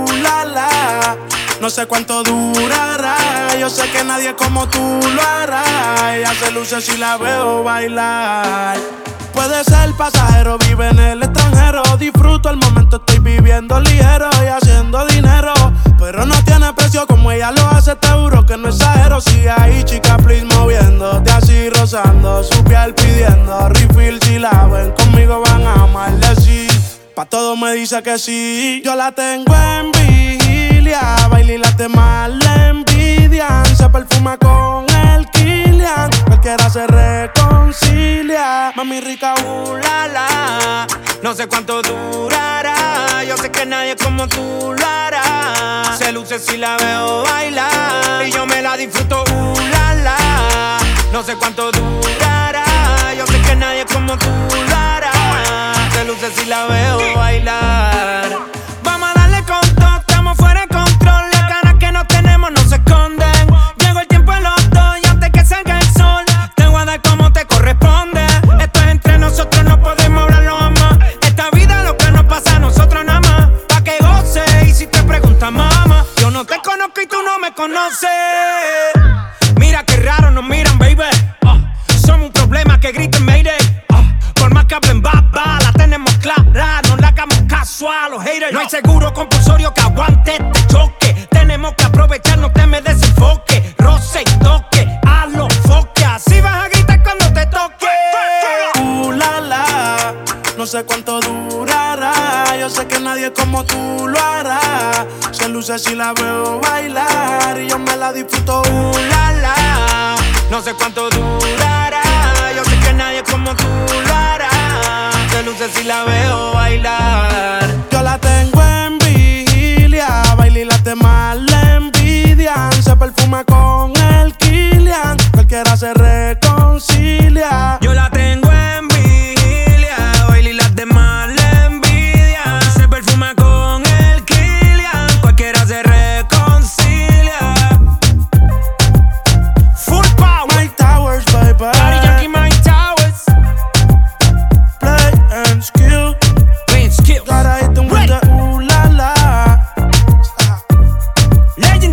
la la. No sé cuánto durará, yo sé que nadie como tú lo hará. Ella se luce si la veo bailar. Puede ser pasajero, vive en el extranjero. Disfruto el momento, estoy viviendo ligero y haciendo dinero. Pero no tiene precio como ella lo hace, te juro que no exagero. Sigue ahí, chica, please, moviéndote así, rozando su piel, pidiendo refill. Si la ven conmigo van a amarle, sí. Pa' todo me dice que sí. Yo la tengo en vigilia, baila y las demás le envidian. Se perfuma con el Kilian, cualquiera se reconcilia. Mami rica, la la. No sé cuánto durará, yo sé que nadie como tú lo hará. Se luce si la veo bailar y yo me la disfruto, la la. No sé cuánto durará, yo sé que nadie como tú lo hará. Se luce si la veo bailar. Vamos a darle con todo, estamos fuera de control. Las ganas que no tenemos no se esconden. Llegó el tiempo de los dos y antes que salga el sol te voy a dar como te corresponde. Esto es entre nosotros, no podemos hablarlo jamás. Esta vida lo que nos pasa a nosotros nada más. Pa' que goce y si te preguntas mamá, yo no te conozco y tú no me conoces. Mira qué raro nos miran, baby. Somos un problema que griten Mayday. Por más que hablen baba, la tenemos clara. No le hagamos caso a los haters. No hay seguro compulsorio que aguante este choque. Tenemos que aprovechar, no te me desenfoque. Roce y toque, a los foques. Así vas a gritar cuando te toque. la la. No sé cuánto durará, yo sé que nadie como tú lo hará. Se luce si la veo bailar y yo me la disfruto, la la. No sé cuánto durará, yo sé que nadie como tú lo hará. Se luce si la veo bailar. Yo la tengo en vigilia, baila y las demás le envidian. Se perfuma con el Kilian, cualquiera se reconcilia. Yo la tengo en vigilia, baila y las demás le envidian. Se perfuma con el Kilian, cualquiera se reconcilia. Full power, Mike Towers, baby. Daddy Yankee, Mike Towers. Play and skill. Playing skills. Gotta hit them with the ooh la la. Legend